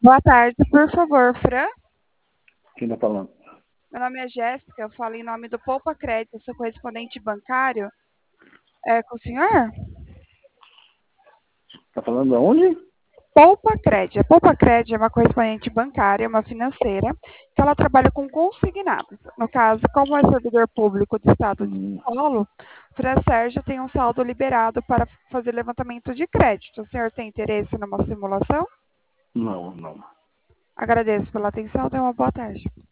Boa tarde, por favor, Fran. Quem está falando? Meu nome é Jéssica, eu falo em nome do Poupa Crédito, sou correspondente bancário. É com o senhor? Está falando aonde? Poupa Crédito. A Poupa Crédito é uma correspondente bancária, uma financeira, que ela trabalha com consignados. No caso, como é servidor público do estado de São Paulo, o Fran Sérgio tem um saldo liberado para fazer levantamento de crédito. O senhor tem interesse numa simulação? Não, não. Agradeço pela atenção, tenha uma boa tarde.